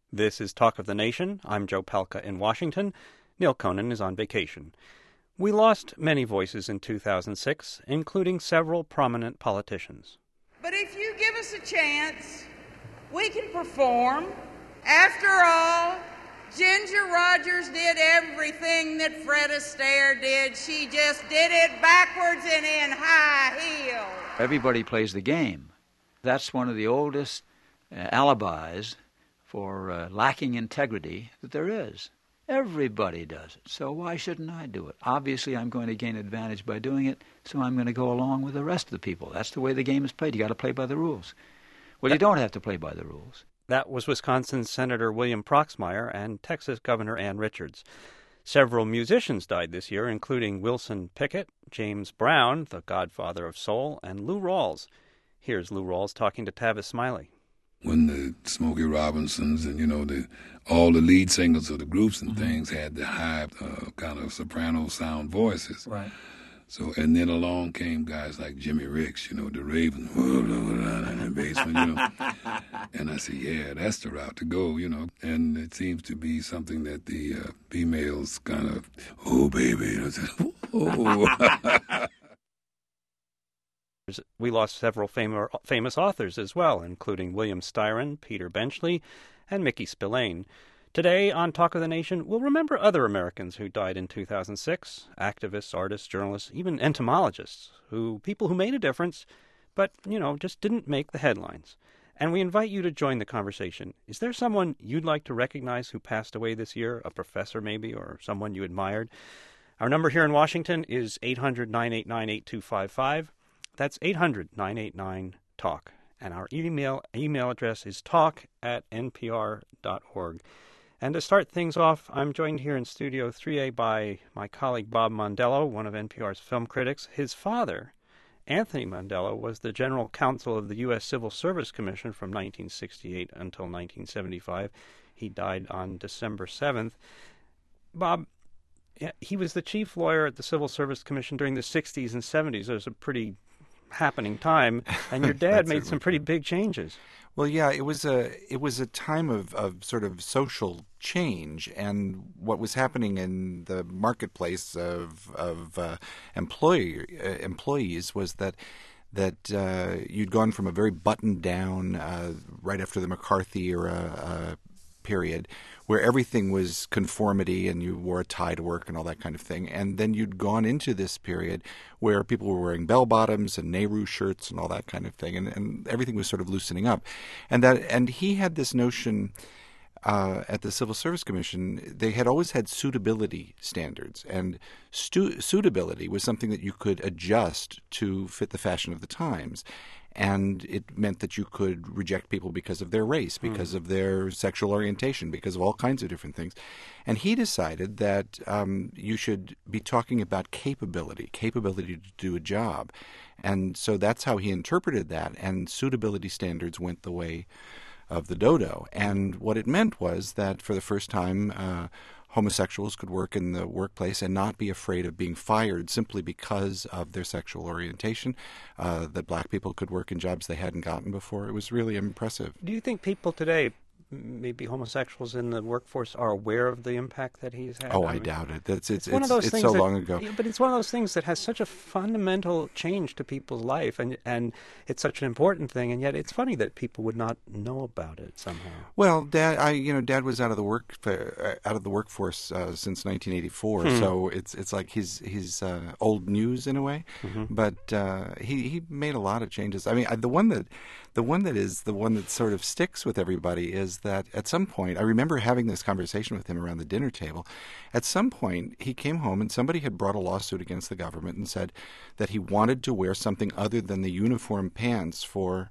This is Talk of the Nation. I'm Joe Palca in Washington. Neil Conan is on vacation. We lost many voices in 2006, including several prominent politicians. But if you give us a chance, we can perform. After all, Ginger Rogers did everything that Fred Astaire did. She just did it backwards and in high heels. Everybody plays the game. That's one of the oldest alibis for lacking integrity that there is. Everybody does it, so why shouldn't I do it? Obviously, I'm going to gain advantage by doing it, so I'm going to go along with the rest of the people. That's the way the game is played. You got to play by the rules. Well, you don't have to play by the rules. That was Wisconsin Senator William Proxmire and Texas Governor Ann Richards. Several musicians died this year, including Wilson Pickett, James Brown, the godfather of soul, and Lou Rawls. Here's Lou Rawls talking to Tavis Smiley. When the Smokey Robinsons and, all the lead singers of the groups and things had the high kind of soprano sound voices. Right. So, and then along came guys like Jimmy Ricks, the Ravens, in the basement, And I said, yeah, that's the route to go, And it seems to be something that the females kind of, oh, baby, and I said, oh. We lost several famous authors as well, including William Styron, Peter Benchley, and Mickey Spillane. Today on Talk of the Nation, we'll remember other Americans who died in 2006, activists, artists, journalists, even entomologists, people who made a difference, but, just didn't make the headlines. And we invite you to join the conversation. Is there someone you'd like to recognize who passed away this year, a professor maybe, or someone you admired? Our number here in Washington is 800-989-8255. That's 800-989-TALK. And our email address is talk@npr.org. And to start things off, I'm joined here in Studio 3A by my colleague Bob Mondello, one of NPR's film critics. His father, Anthony Mondello, was the general counsel of the U.S. Civil Service Commission from 1968 until 1975. He died on December 7th. Bob, he was the chief lawyer at the Civil Service Commission during the 60s and 70s. It was a pretty happening time, and your dad made some pretty big changes. Well, yeah, it was a time of sort of social change, and what was happening in the marketplace of employees was that you'd gone from a very buttoned down right after the McCarthy era period, where everything was conformity and you wore a tie to work and all that kind of thing. And then you'd gone into this period where people were wearing bell-bottoms and Nehru shirts and all that kind of thing, and everything was sort of loosening up. And he had this notion at the Civil Service Commission. They had always had suitability standards, and suitability was something that you could adjust to fit the fashion of the times. And it meant that you could reject people because of their race, because of their sexual orientation, because of all kinds of different things. And he decided that you should be talking about capability to do a job. And so that's how he interpreted that. And suitability standards went the way of the dodo. And what it meant was that for the first time, homosexuals could work in the workplace and not be afraid of being fired simply because of their sexual orientation, that black people could work in jobs they hadn't gotten before. It was really impressive. Do you think people today, maybe homosexuals in the workforce, are aware of the impact that he's had? Oh, I doubt it. It's so long ago. But it's one of those things that has such a fundamental change to people's life, and it's such an important thing, and yet it's funny that people would not know about it somehow. Well, Dad was out of the workforce since 1984, so it's like he's old news in a way. But he made a lot of changes. I mean, the one that sort of sticks with everybody is that at some point, I remember having this conversation with him around the dinner table. At some point, he came home and somebody had brought a lawsuit against the government and said that he wanted to wear something other than the uniform pants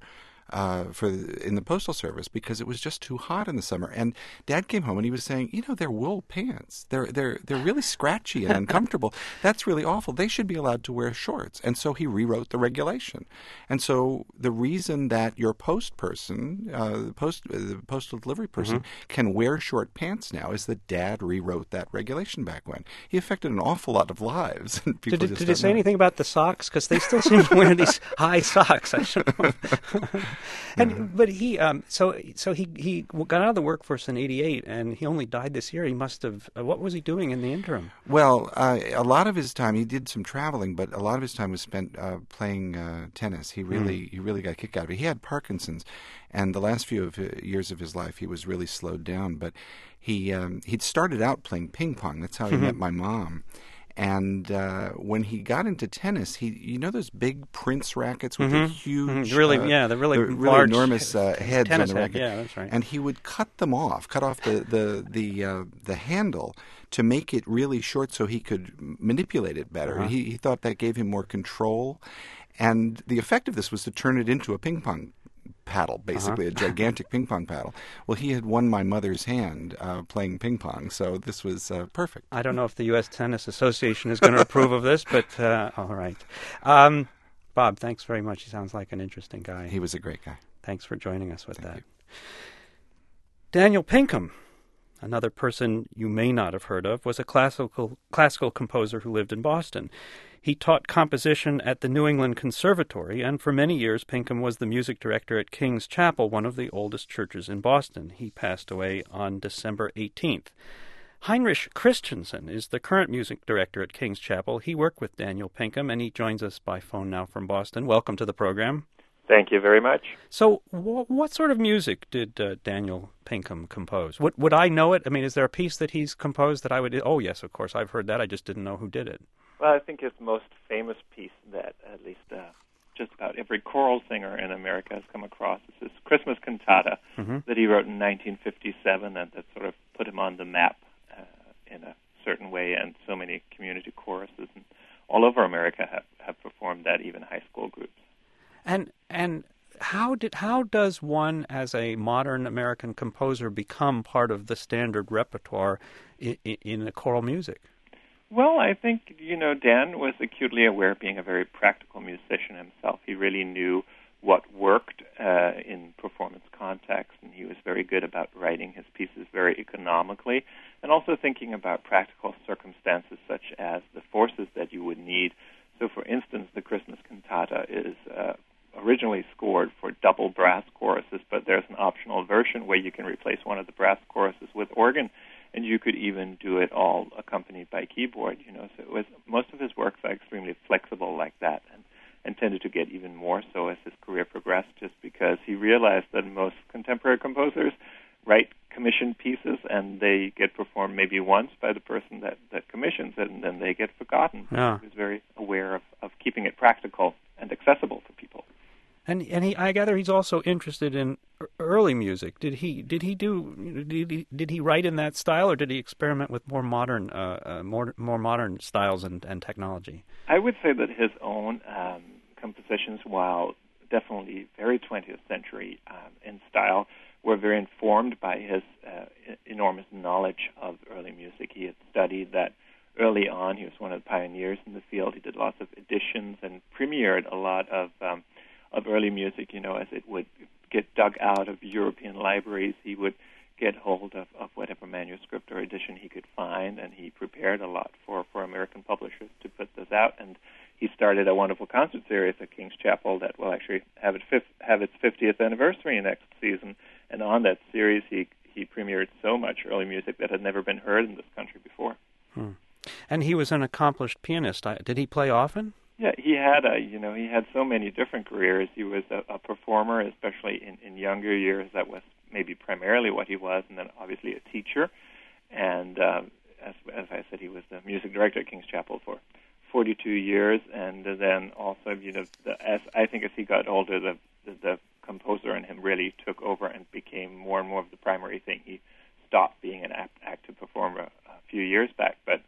in the Postal Service because it was just too hot in the summer. And Dad came home and he was saying, they're wool pants. They're really scratchy and uncomfortable. That's really awful. They should be allowed to wear shorts. And so he rewrote the regulation. And so the reason that your post person, the postal delivery person, can wear short pants now is that Dad rewrote that regulation back when. He affected an awful lot of lives. And did he say anything about the socks? Because they still seem to wear these high socks. I should know. But he so he got out of the workforce in '88, and he only died this year. He must have. What was he doing in the interim? Well, a lot of his time, he did some traveling, but a lot of his time was spent playing tennis. He really got a kick out of it. He had Parkinson's, and the last few years of his life, he was really slowed down. But he'd started out playing ping pong. That's how he met my mom. And when he got into tennis, those big Prince rackets with the huge, the really large, enormous heads on the racket. Yeah, that's right. And he would cut off the handle to make it really short, so he could manipulate it better. He thought that gave him more control, and the effect of this was to turn it into a ping pong paddle, basically a gigantic ping pong paddle. Well, he had won my mother's hand playing ping pong, so this was perfect. I don't know if the U.S. Tennis Association is going to approve of this, but all right. Bob, thanks very much. He sounds like an interesting guy. He was a great guy. Thanks for joining us with Thank that. you. Daniel Pinkham, another person you may not have heard of, was a classical composer who lived in Boston. He taught composition at the New England Conservatory, and for many years Pinkham was the music director at King's Chapel, one of the oldest churches in Boston. He passed away on December 18th. Heinrich Christensen is the current music director at King's Chapel. He worked with Daniel Pinkham, and he joins us by phone now from Boston. Welcome to the program. Thank you very much. So what sort of music did Daniel Pinkham compose? Would I know it? I mean, is there a piece that he's composed that I would... Oh, yes, of course, I've heard that. I just didn't know who did it. Well, I think his most famous piece that at least just about every choral singer in America has come across is his Christmas cantata that he wrote in 1957, and that sort of put him on the map in a certain way, and so many community choruses all over America have performed that, even high school groups. And how does one, as a modern American composer, become part of the standard repertoire in choral music? Well, I think, Dan was acutely aware of being a very practical musician himself. He really knew what worked in performance context, and he was very good about writing his pieces very economically, and also thinking about practical circumstances such as the forces that you would need. So, for instance, the Christmas cantata is originally scored for double brass choruses, but there's an optional version where you can replace one of the brass choruses with organ, and you could even do it all accompanied by keyboard. So most of his works are extremely flexible like that, and tended to get even more so as his career progressed, just because he realized that most contemporary composers write commissioned pieces, and they get performed maybe once by the person that commissions it, and then they get forgotten. Yeah. He was very aware of keeping it practical and accessible to people. And I gather he's also interested in early music. Did he write in that style, or did he experiment with more modern styles and technology? I would say that his own compositions, while definitely very 20th century in style, were very informed by his enormous knowledge of early music. He had studied that early on. He was one of the pioneers in the field. He did lots of editions and premiered a lot of early music, as it would get dug out of European libraries. He would get hold of whatever manuscript or edition he could find, and he prepared a lot for American publishers to put this out. And he started a wonderful concert series at King's Chapel that will actually have its 50th anniversary next season. And on that series, he premiered so much early music that had never been heard in this country before. And he was an accomplished pianist. Did he play often? Yeah, he had so many different careers. He was a performer, especially in younger years. That was maybe primarily what he was, and then obviously a teacher. And as I said, he was the music director at King's Chapel for 42 years. And then also, as he got older, the composer in him really took over and became more and more of the primary thing. He stopped being an active performer a few years back. But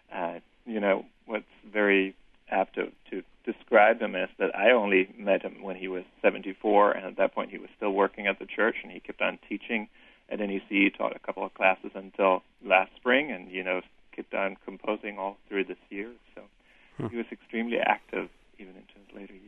what's very apt to describe him is that I only met him when he was 74, and at that point he was still working at the church, and he kept on teaching at NEC, taught a couple of classes until last spring, and kept on composing all through this year. So he was extremely active even into his later years.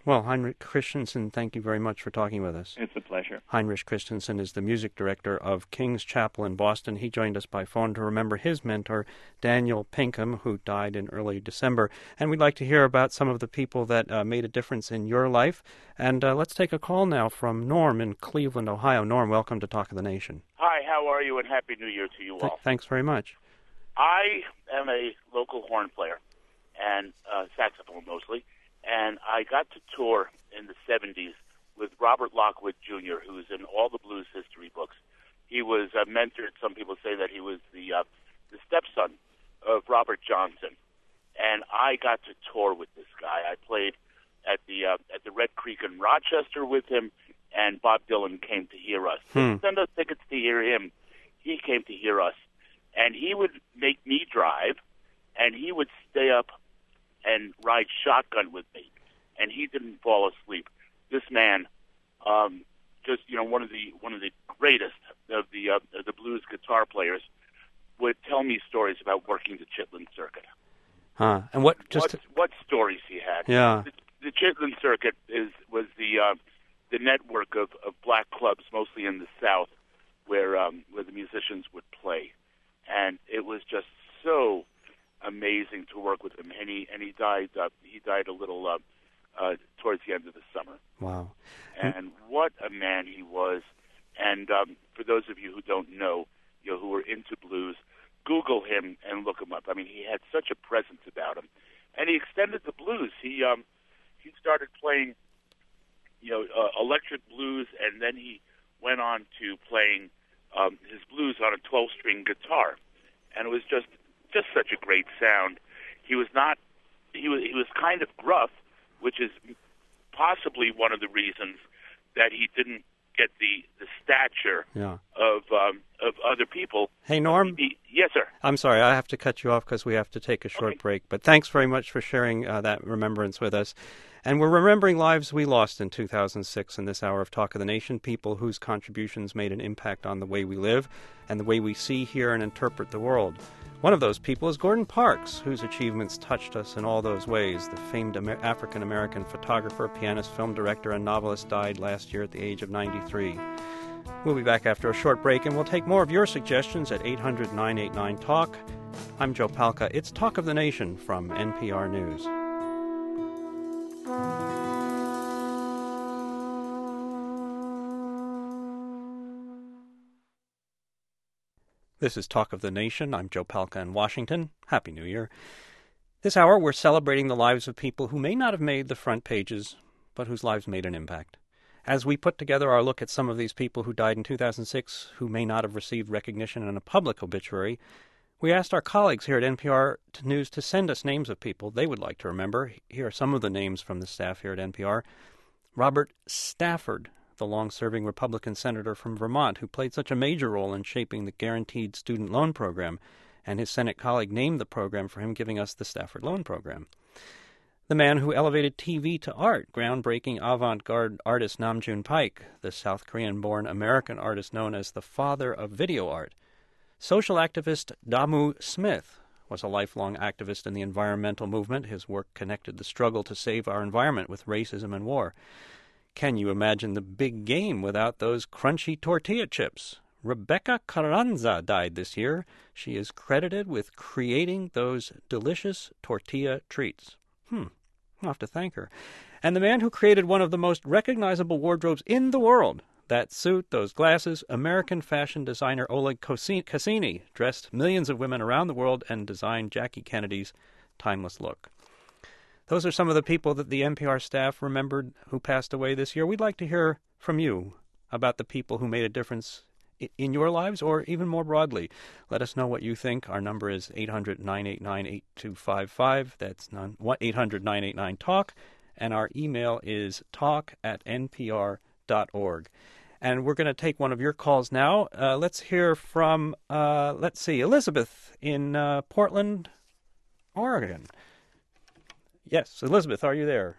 Well, Heinrich Christensen, thank you very much for talking with us. It's a pleasure. Heinrich Christensen is the music director of King's Chapel in Boston. He joined us by phone to remember his mentor, Daniel Pinkham, who died in early December. And we'd like to hear about some of the people that made a difference in your life. And let's take a call now from Norm in Cleveland, Ohio. Norm, welcome to Talk of the Nation. Hi, how are you, and Happy New Year to you all. Thanks very much. I am a local horn player, and saxophone mostly, and I got to tour in the 70s with Robert Lockwood Jr., who's in all the blues history books. He was mentored. Some people say that he was the stepson of Robert Johnson, and I got to tour with this guy. I played at the Red Creek in Rochester with him, and Bob Dylan came to hear us. Send us tickets to hear him. He came to hear us, and he would make me drive, and he would stay up and ride shotgun with me, and he didn't fall asleep. This man, just one of the greatest of the blues guitar players, would tell me stories about working the Chitlin Circuit. And what stories he had? Yeah, the Chitlin Circuit was the network of black clubs, mostly in the South, where the musicians would play, and it was just so amazing to work with him. And he died a little towards the end of the summer. Wow! And what a man he was. And for those of you who don't know, who are into blues, Google him and look him up. I mean, he had such a presence about him, and he extended the blues. He started playing, electric blues, and then he went on to playing his blues on a 12-string guitar, and it was just such a great sound. He was kind of gruff, which is possibly one of the reasons that he didn't get the stature of other people. Hey, Norm? Yes, sir. I'm sorry, I have to cut you off because we have to take a short break. But thanks very much for sharing that remembrance with us. And we're remembering lives we lost in 2006 in this hour of Talk of the Nation, people whose contributions made an impact on the way we live and the way we see, hear, and interpret the world. One of those people is Gordon Parks, whose achievements touched us in all those ways. The famed African-American photographer, pianist, film director, and novelist died last year at the age of 93. We'll be back after a short break, and we'll take more of your suggestions at 800-989-TALK. I'm Joe Palca. It's Talk of the Nation from NPR News. This is Talk of the Nation. I'm Joe Palca in Washington. Happy New Year. This hour, we're celebrating the lives of people who may not have made the front pages, but whose lives made an impact. As we put together our look at some of these people who died in 2006 who may not have received recognition in a public obituary, we asked our colleagues here at NPR News to send us names of people they would like to remember. Here are some of the names from the staff here at NPR. Robert Stafford, the long-serving Republican senator from Vermont who played such a major role in shaping the Guaranteed Student Loan Program, and his Senate colleague named the program for him, giving us the Stafford Loan Program. The man who elevated TV to art, groundbreaking avant-garde artist Namjoon Paik, the South Korean-born American artist known as the father of video art. Social activist Damu Smith was a lifelong activist in the environmental movement. His work connected the struggle to save our environment with racism and war. Can you imagine the big game without those crunchy tortilla chips? Rebecca Carranza died this year. She is credited with creating those delicious tortilla treats. I'll have to thank her. And the man who created one of the most recognizable wardrobes in the world, that suit, those glasses, American fashion designer Oleg Cassini dressed millions of women around the world and designed Jackie Kennedy's timeless look. Those are some of the people that the NPR staff remembered who passed away this year. We'd like to hear from you about the people who made a difference in your lives or even more broadly. Let us know what you think. Our number is 800-989-8255. That's 800-989-TALK. And our email is talk@npr.org. And we're going to take one of your calls now. Let's hear from, Elizabeth in Portland, Oregon. Yes, Elizabeth, are you there?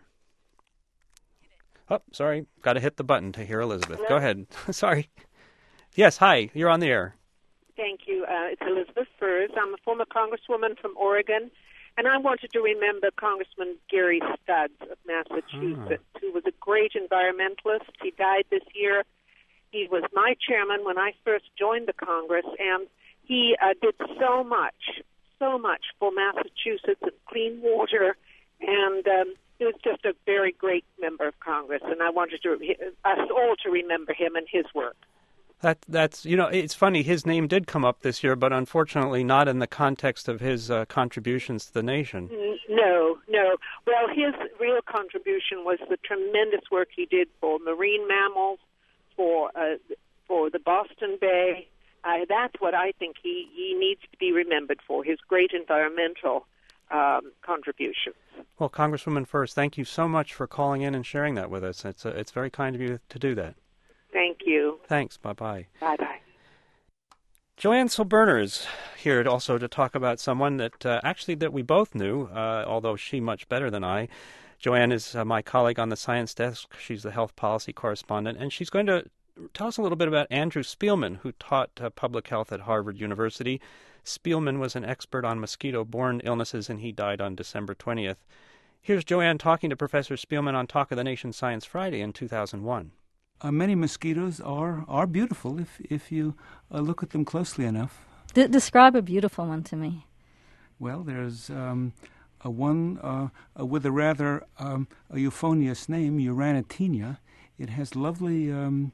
Oh, sorry. Got to hit the button to hear Elizabeth. Hello? Go ahead. Sorry. Yes, hi. You're on the air. Thank you. It's Elizabeth Furs. I'm a former congresswoman from Oregon, And I wanted to remember Congressman Gary Studs of Massachusetts, who was a great environmentalist. He died this year. He was my chairman when I first joined the Congress, and he did so much for Massachusetts and clean water, and he was just a very great member of Congress, and I wanted us all to remember him and his work. That's it's funny. His name did come up this year, but unfortunately not in the context of his contributions to the nation. No. Well, his real contribution was the tremendous work he did for marine mammals, for the Boston Bay. That's what I think he needs to be remembered for, his great environmental contributions. Well, Congresswoman Furst, thank you so much for calling in and sharing that with us. It's very kind of you to do that. Thank you. Thanks. Bye-bye. Bye-bye. Joanne Silberner is here also to talk about someone that we both knew, although she much better than I. Joanne is my colleague on the science desk. She's the health policy correspondent, and she's going to tell us a little bit about Andrew Spielman, who taught public health at Harvard University. Spielman was an expert on mosquito-borne illnesses, and he died on December 20th. Here's Joanne talking to Professor Spielman on Talk of the Nation Science Friday in 2001. Many mosquitoes are beautiful if you look at them closely enough. Describe a beautiful one to me. Well, there's a one with a rather a euphonious name, Uranotina. It has lovely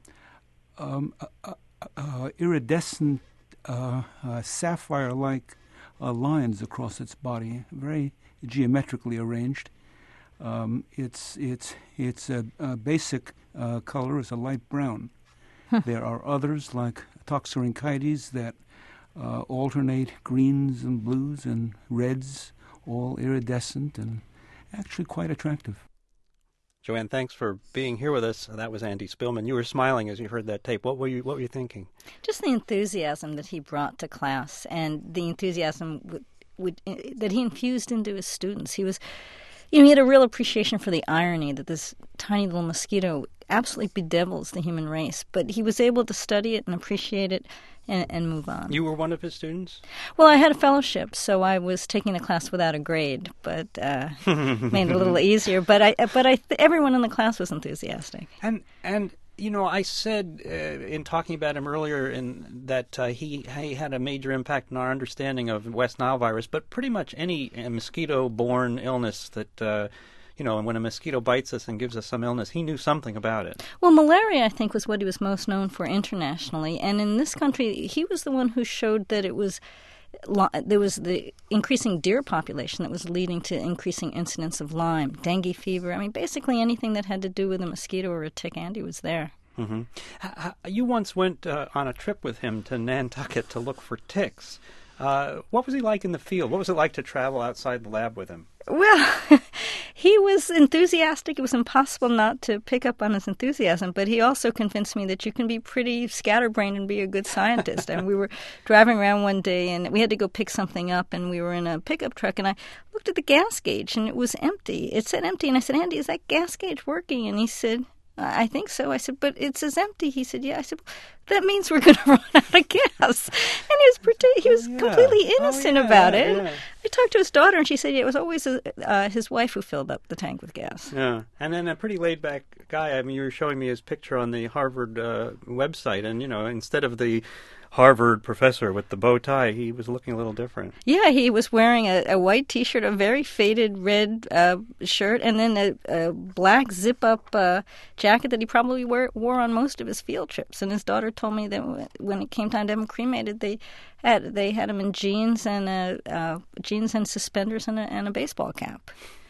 iridescent sapphire-like lines across its body, very geometrically arranged. Its basic color is a light brown. There are others like Toxorynchides that alternate greens and blues and reds, all iridescent and actually quite attractive. Joanne, thanks for being here with us. That was Andy Spielman. You were smiling as you heard that tape. What were you thinking? Just the enthusiasm that he brought to class and the enthusiasm that he infused into his students. He was, he had a real appreciation for the irony that this tiny little mosquito absolutely bedevils the human race, but he was able to study it and appreciate it and move on. You were one of his students? Well, I had a fellowship, so I was taking a class without a grade, but made it a little easier. But everyone in the class was enthusiastic. And I said in talking about him earlier that he had a major impact on our understanding of West Nile virus, but pretty much any mosquito-borne illness that when a mosquito bites us and gives us some illness, he knew something about it. Well, malaria, I think, was what he was most known for internationally. And in this country, he was the one who showed that there was the increasing deer population that was leading to increasing incidence of Lyme, dengue fever. I mean, basically anything that had to do with a mosquito or a tick, Andy was there. Mm-hmm. You once went on a trip with him to Nantucket to look for ticks. What was he like in the field? What was it like to travel outside the lab with him? Well, he was enthusiastic. It was impossible not to pick up on his enthusiasm, but he also convinced me that you can be pretty scatterbrained and be a good scientist. And we were driving around one day, and we had to go pick something up, and we were in a pickup truck, and I looked at the gas gauge, and it was empty. It said empty, and I said, Andy, is that gas gauge working? And he said, I think so. I said, but it says empty. He said, yeah. I said, well, that means we're going to run out of gas. And he was completely innocent about it. Yeah. I talked to his daughter, and she said, yeah, it was always his wife who filled up the tank with gas. Yeah, and then a pretty laid-back guy. I mean, you were showing me his picture on the Harvard website, and, instead of the Harvard professor with the bow tie, he was looking a little different. Yeah, he was wearing a white T-shirt, a very faded red shirt, and then a black zip-up jacket that he probably wore on most of his field trips. And his daughter told me that when it came time to have him cremated, they had him in jeans and suspenders and a baseball cap.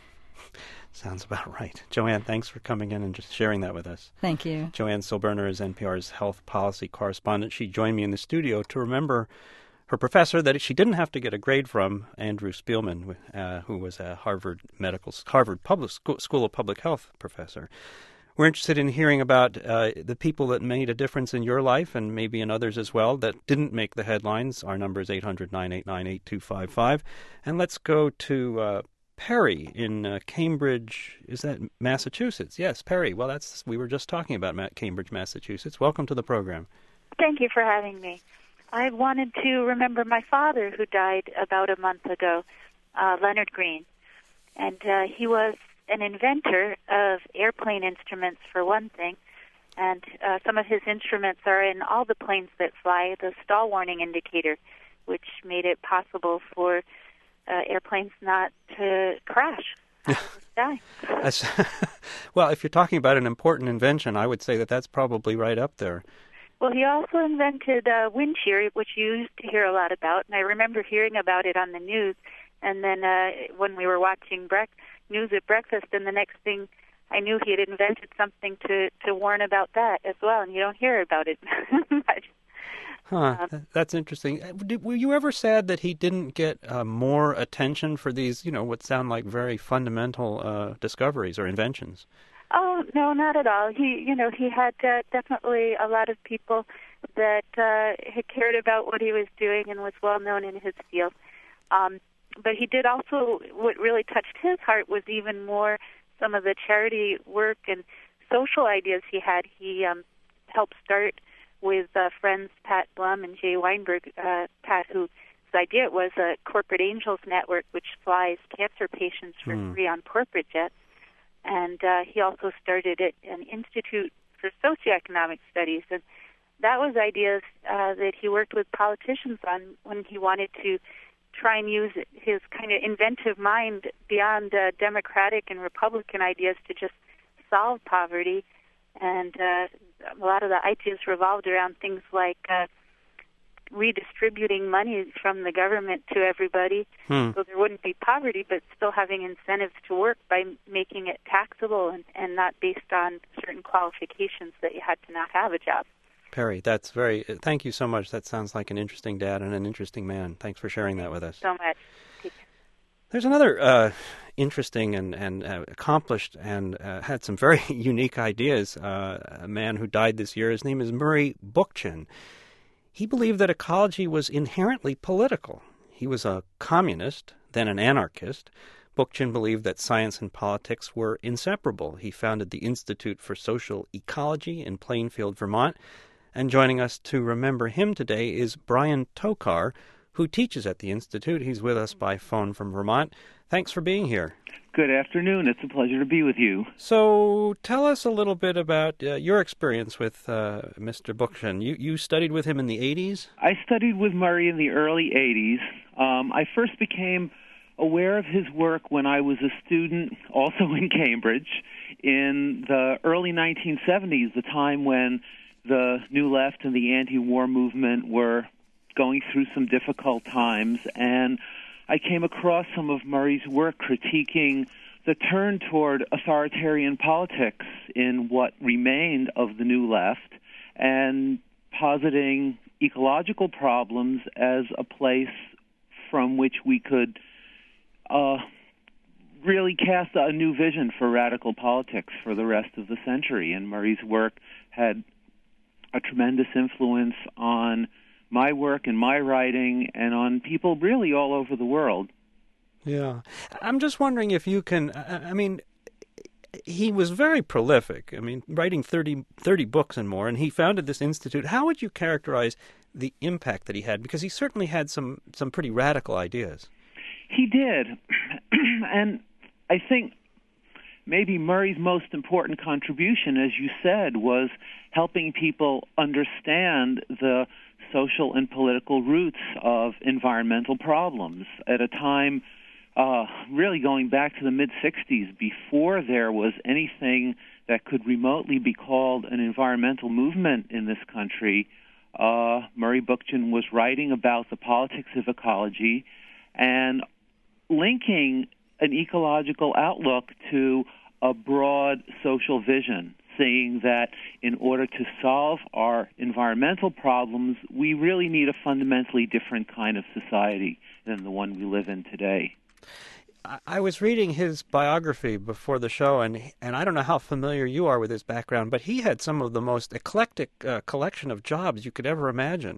Sounds about right. Joanne, thanks for coming in and just sharing that with us. Thank you. Joanne Silberner is NPR's health policy correspondent. She joined me in the studio to remember her professor that she didn't have to get a grade from, Andrew Spielman, who was a Harvard Public School of Public Health professor. We're interested in hearing about the people that made a difference in your life and maybe in others as well that didn't make the headlines. Our number is 800-989-8255. And let's go to Perry in Cambridge. Is that Massachusetts? Yes, Perry. Well, we were just talking about Cambridge, Massachusetts. Welcome to the program. Thank you for having me. I wanted to remember my father, who died about a month ago. Leonard Green. And he was an inventor of airplane instruments, for one thing. And some of his instruments are in all the planes that fly, the stall warning indicator, which made it possible for airplanes not to crash. Die. Well, if you're talking about an important invention, I would say that that's probably right up there. Well, he also invented wind shear, which you used to hear a lot about, and I remember hearing about it on the news. And then when we were watching news at breakfast, and the next thing I knew, he had invented something to warn about that as well, and you don't hear about it much. That's interesting. Were you ever sad that he didn't get more attention for these, what sound like very fundamental discoveries or inventions? Oh, no, not at all. He had definitely a lot of people that had cared about what he was doing and was well known in his field. But he did also, what really touched his heart was even more some of the charity work and social ideas he had. He helped start with friends Pat Blum and Jay Weinberg, Pat, whose idea was a corporate angels network which flies cancer patients for free on corporate jets. And he also started an Institute for Socioeconomic Studies. And that was ideas that he worked with politicians on when he wanted to try and use his kind of inventive mind beyond Democratic and Republican ideas to just solve poverty. And a lot of the ideas revolved around things like redistributing money from the government to everybody so there wouldn't be poverty, but still having incentives to work by making it taxable and not based on certain qualifications that you had to not have a job. Perry, thank you so much. That sounds like an interesting dad and an interesting man. Thanks for sharing that with us. So much. There's another interesting and accomplished and had some very unique ideas, a man who died this year. His name is Murray Bookchin. He believed that ecology was inherently political. He was a communist, then an anarchist. Bookchin believed that science and politics were inseparable. He founded the Institute for Social Ecology in Plainfield, Vermont. And joining us to remember him today is Brian Tokar, who teaches at the Institute. He's with us by phone from Vermont. Thanks for being here. Good afternoon. It's a pleasure to be with you. So tell us a little bit about your experience with Mr. Bookchin. You studied with him in the 80s? I studied with Murray in the early 80s. I first became aware of his work when I was a student, also in Cambridge, in the early 1970s, the time when the New Left and the anti-war movement were going through some difficult times, and I came across some of Murray's work critiquing the turn toward authoritarian politics in what remained of the New Left and positing ecological problems as a place from which we could really cast a new vision for radical politics for the rest of the century. And Murray's work had a tremendous influence on my work and my writing and on people really all over the world. Yeah. I'm just wondering if you can, he was very prolific. Writing 30 books and more, and he founded this institute. How would you characterize the impact that he had? Because he certainly had some pretty radical ideas. He did. And I think maybe Murray's most important contribution, as you said, was helping people understand the social and political roots of environmental problems at a time really going back to the mid-'60s, before there was anything that could remotely be called an environmental movement in this country. Murray Bookchin was writing about the politics of ecology and linking an ecological outlook to a broad social vision, saying that in order to solve our environmental problems, we really need a fundamentally different kind of society than the one we live in today. I was reading his biography before the show, and I don't know how familiar you are with his background, but he had some of the most eclectic collection of jobs you could ever imagine.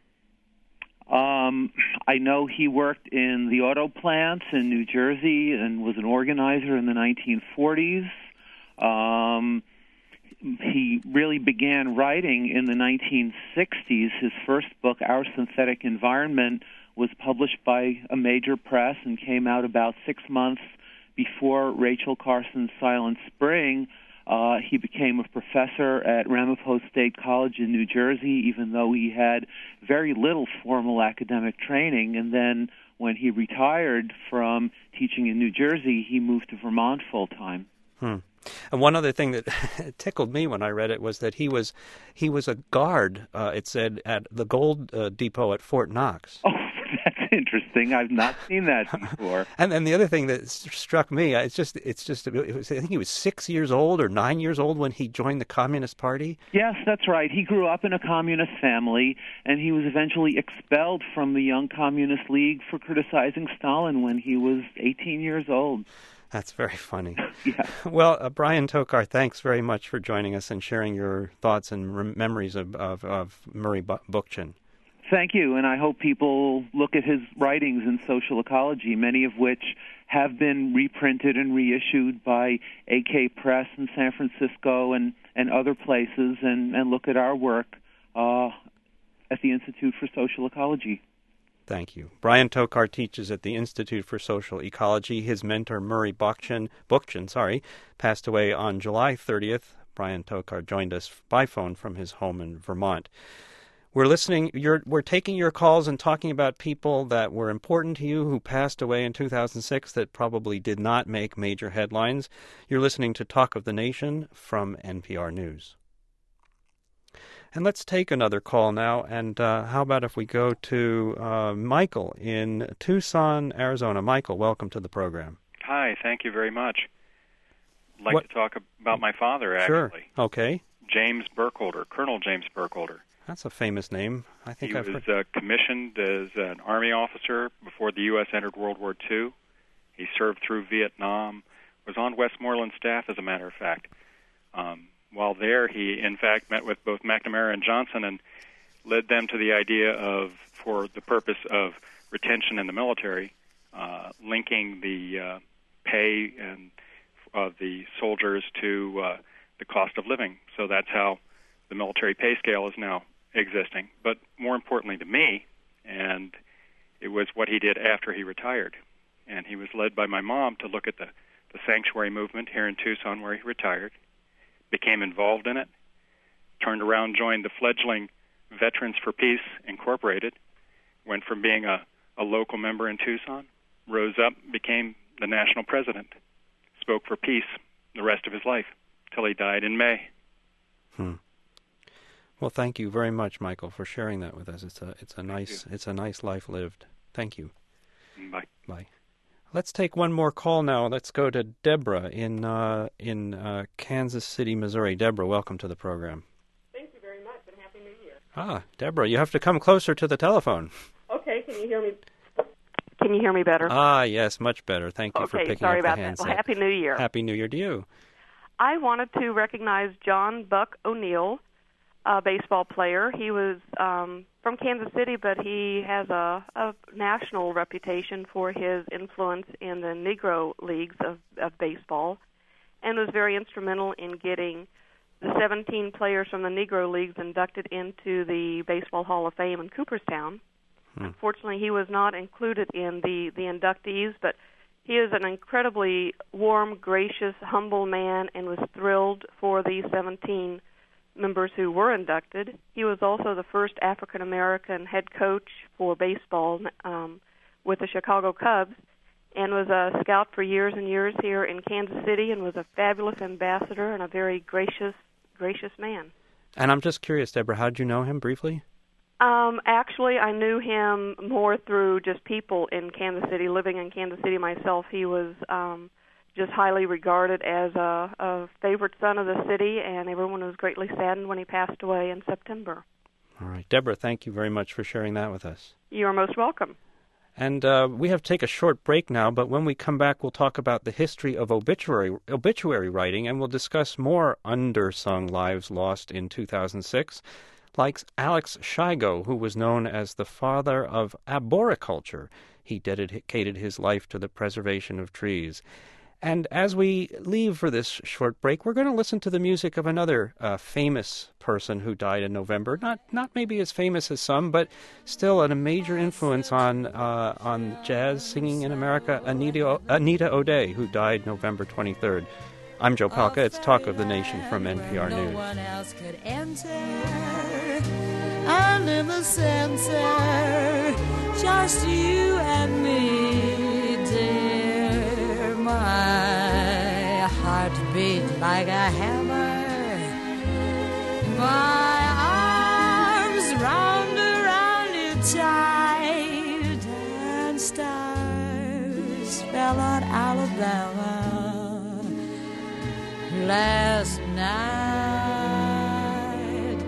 I know he worked in the auto plants in New Jersey and was an organizer in the 1940s. he really began writing in the 1960s. His first book, Our Synthetic Environment, was published by a major press and came out about 6 months before Rachel Carson's Silent Spring. He became a professor at Ramapo State College in New Jersey, even though he had very little formal academic training. And then when he retired from teaching in New Jersey, he moved to Vermont full-time. And one other thing that tickled me when I read it was that he was a guard, it said, at the gold depot at Fort Knox. Oh, that's interesting. I've not seen that before. And the other thing that struck me, I think he was 6 years old or 9 years old when he joined the Communist Party. Yes, that's right. He grew up in a communist family, and he was eventually expelled from the Young Communist League for criticizing Stalin when he was 18 years old. That's very funny. Yeah. Well, Brian Tokar, thanks very much for joining us and sharing your thoughts and memories of Murray Bookchin. Thank you, and I hope people look at his writings in social ecology, many of which have been reprinted and reissued by AK Press in San Francisco and other places, and look at our work at the Institute for Social Ecology. Thank you. Brian Tokar teaches at the Institute for Social Ecology. His mentor, Murray Bookchin, passed away on July 30th. Brian Tokar joined us by phone from his home in Vermont. We're taking your calls and talking about people that were important to you who passed away in 2006 that probably did not make major headlines. You're listening to Talk of the Nation from NPR News. And let's take another call now. And how about if we go to Michael in Tucson, Arizona. Michael, welcome to the program. Hi, thank you very much. I'd like to talk about my father, actually. Sure. Okay. James Burkholder, Colonel James Burkholder. That's a famous name. I think he was commissioned as an Army officer before the U.S. entered World War II. He served through Vietnam, was on Westmoreland's staff, as a matter of fact. While there, he, in fact, met with both McNamara and Johnson and led them to the idea of, for the purpose of retention in the military, linking the pay of the soldiers to the cost of living. So that's how the military pay scale is now existing. But more importantly to me, and it was what he did after he retired. And he was led by my mom to look at the sanctuary movement here in Tucson where he retired, became involved in it, turned around, joined the fledgling Veterans for Peace Incorporated, went from being a local member in Tucson, rose up, became the national president, spoke for peace the rest of his life till he died in May. Well, thank you very much, Michael, for sharing that with us. It's a nice life lived. Thank you. Bye. Bye. Let's take one more call now. Let's go to Deborah in Kansas City, Missouri. Deborah, welcome to the program. Thank you very much, and Happy New Year. Deborah, you have to come closer to the telephone. Okay, can you hear me? Can you hear me better? Yes, much better. Thank you for picking up the handset. Sorry about that. Well, Happy New Year. Happy New Year to you. I wanted to recognize John Buck O'Neill, a baseball player. He was from Kansas City, but he has a national reputation for his influence in the Negro leagues of baseball, and was very instrumental in getting the 17 players from the Negro leagues inducted into the Baseball Hall of Fame in Cooperstown. Unfortunately, he was not included in the inductees, but he is an incredibly warm, gracious, humble man and was thrilled for the 17 members who were inducted. He was also the first African-American head coach for baseball with the Chicago Cubs, and was a scout for years and years here in Kansas City, and was a fabulous ambassador and a very gracious man. And I'm just curious, Deborah, how did you know him briefly? Actually, I knew him more through just people in Kansas City. Living in Kansas City myself, he was just highly regarded as a favorite son of the city, and everyone was greatly saddened when he passed away in September. All right. Deborah, thank you very much for sharing that with us. You are most welcome. And we have to take a short break now, but when we come back, we'll talk about the history of obituary writing, and we'll discuss more undersung lives lost in 2006, like Alex Shigo, who was known as the father of arboriculture. He dedicated his life to the preservation of trees. And as we leave for this short break, we're going to listen to the music of another famous person who died in November. Not maybe as famous as some, but still a major influence on jazz singing in America, Anita O'Day, who died November 23rd. I'm Joe Palca. It's Talk of the Nation from NPR News. No one else could enter, and in the center, just you and me, dear. My heart beat like a hammer, my arms round around you tight, and stars fell on Alabama last night.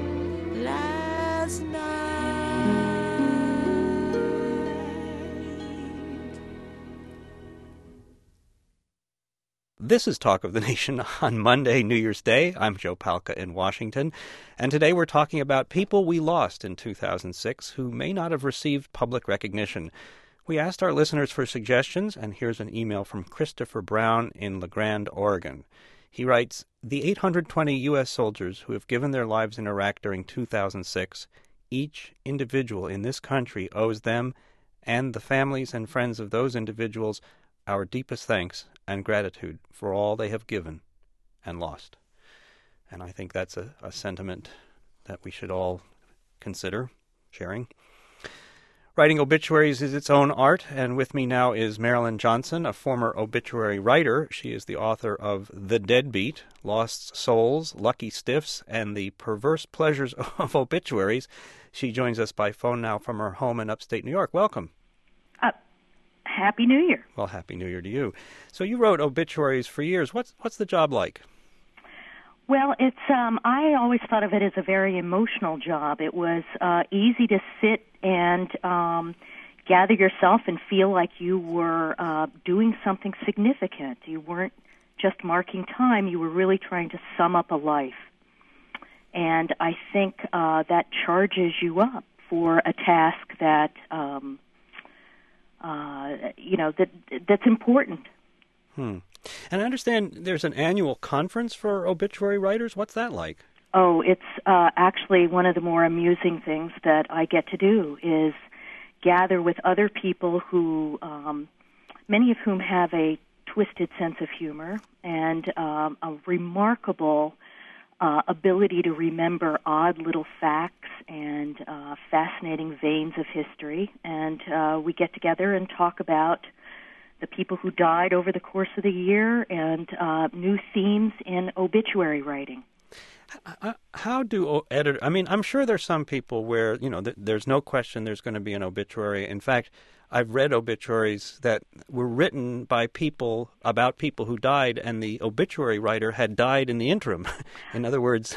This is Talk of the Nation on Monday, New Year's Day. I'm Joe Palca in Washington, and today we're talking about people we lost in 2006 who may not have received public recognition. We asked our listeners for suggestions, and here's an email from Christopher Brown in La Grande, Oregon. He writes, the 820 U.S. soldiers who have given their lives in Iraq during 2006, each individual in this country owes them and the families and friends of those individuals our deepest thanks and gratitude for all they have given and lost. And I think that's a sentiment that we should all consider sharing. Writing obituaries is its own art, and with me now is Marilyn Johnson, a former obituary writer. She is the author of The Deadbeat, Lost Souls, Lucky Stiffs, and The Perverse Pleasures of Obituaries. She joins us by phone now from her home in upstate New York. Welcome. Happy New Year. Well, Happy New Year to you. So you wrote obituaries for years. What's the job like? Well, it's I always thought of it as a very emotional job. It was easy to sit and gather yourself and feel like you were doing something significant. You weren't just marking time. You were really trying to sum up a life. And I think that charges you up for a task that, that's important. And I understand there's an annual conference for obituary writers. What's that like? Oh, it's actually one of the more amusing things that I get to do is gather with other people who, many of whom have a twisted sense of humor and a remarkable ability to remember odd little facts and fascinating veins of history. And we get together and talk about the people who died over the course of the year and new themes in obituary writing. How do editors... I mean, I'm sure there's some people where, there's no question there's going to be an obituary. In fact, I've read obituaries that were written by people about people who died, and the obituary writer had died in the interim. In other words,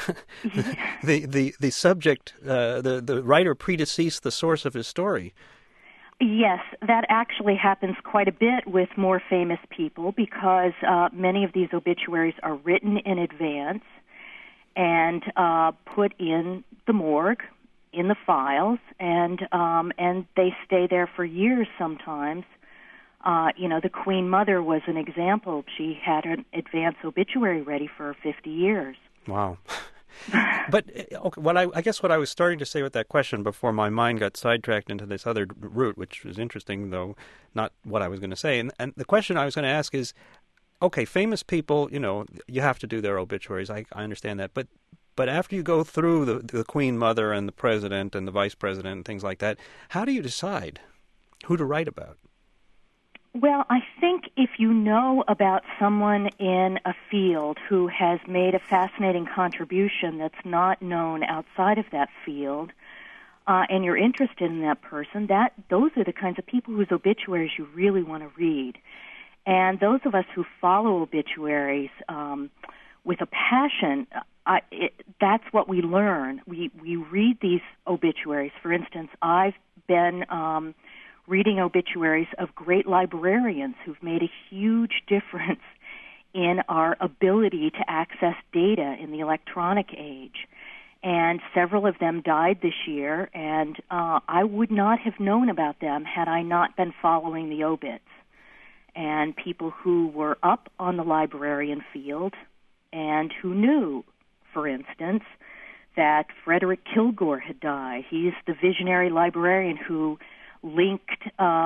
the subject, the writer predeceased the source of his story. Yes, that actually happens quite a bit with more famous people because many of these obituaries are written in advance and put in the morgue, in the files, and they stay there for years sometimes. The Queen Mother was an example. She had an advance obituary ready for 50 years. Wow. But I guess what I was starting to say with that question before my mind got sidetracked into this other route, which was interesting, though not what I was going to say. And the question I was going to ask is, okay, famous people, you have to do their obituaries. I understand that. But after you go through the Queen Mother and the President and the Vice President and things like that, how do you decide who to write about? Well, I think if you know about someone in a field who has made a fascinating contribution that's not known outside of that field, and you're interested in that person, those are the kinds of people whose obituaries you really want to read. And those of us who follow obituaries with a passion, that's what we learn. We read these obituaries. For instance, I've been reading obituaries of great librarians who've made a huge difference in our ability to access data in the electronic age. And several of them died this year, and I would not have known about them had I not been following the obits. and people who were up on the librarian field and who knew, for instance, that Frederick Kilgore had died. He's the visionary librarian who linked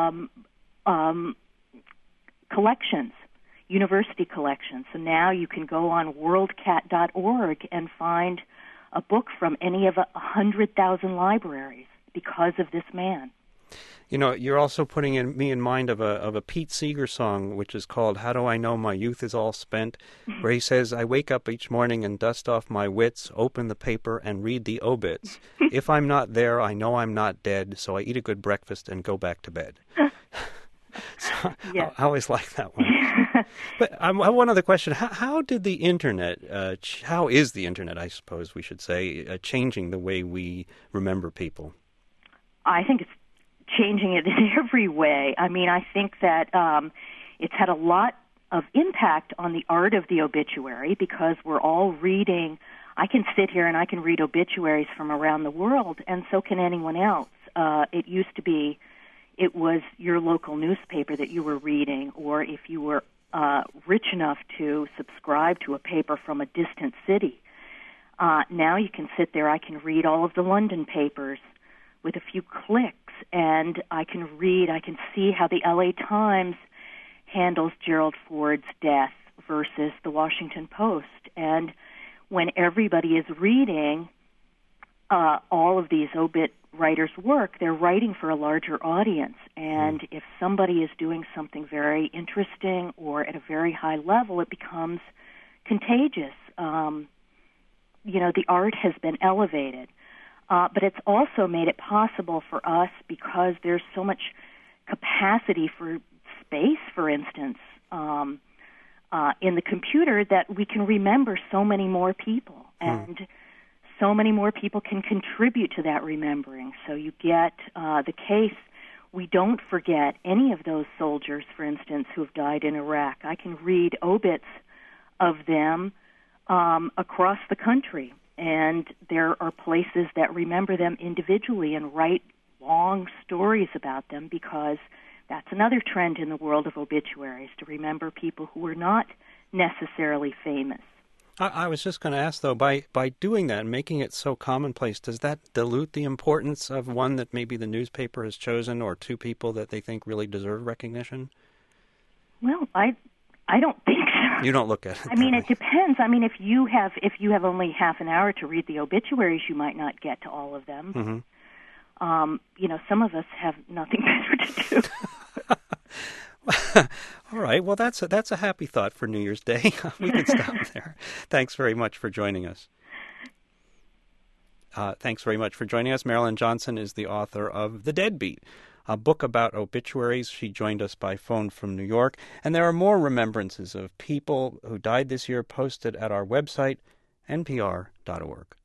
collections, university collections. So now you can go on worldcat.org and find a book from any of 100,000 libraries because of this man. You know, you're also putting me in mind of a Pete Seeger song, which is called "How Do I Know My Youth Is All Spent," where he says, "I wake up each morning and dust off my wits, open the paper and read the obits. If I'm not there, I know I'm not dead, so I eat a good breakfast and go back to bed." So yes. I always like that one. But I have one other question. How did the Internet, how is the Internet, I suppose we should say, changing the way we remember people? I think it's changing it in every way. I mean, I think that it's had a lot of impact on the art of the obituary because we're all reading. I can sit here and I can read obituaries from around the world, and so can anyone else. It used to be it was your local newspaper that you were reading, or if you were rich enough to subscribe to a paper from a distant city. Now you can sit there. I can read all of the London papers with a few clicks, and I can see how the LA Times handles Gerald Ford's death versus the Washington Post. And when everybody is reading all of these obit writers' work, they're writing for a larger audience. And if somebody is doing something very interesting or at a very high level, it becomes contagious. The art has been elevated. But it's also made it possible for us, because there's so much capacity for space, for instance, in the computer, that we can remember so many more people. And so many more people can contribute to that remembering. So you get the case. We don't forget any of those soldiers, for instance, who have died in Iraq. I can read obits of them across the country. And there are places that remember them individually and write long stories about them, because that's another trend in the world of obituaries, to remember people who are not necessarily famous. I was just going to ask, though, by doing that and making it so commonplace, does that dilute the importance of one that maybe the newspaper has chosen, or two people that they think really deserve recognition? Well, I don't think so. You don't look at it. I mean, it depends. I mean, if you have only half an hour to read the obituaries, you might not get to all of them. Mm-hmm. Some of us have nothing better to do. All right. Well, that's a happy thought for New Year's Day. We can stop there. Thanks very much for joining us. Marilyn Johnson is the author of The Deadbeat, a book about obituaries. She joined us by phone from New York. And there are more remembrances of people who died this year posted at our website, npr.org.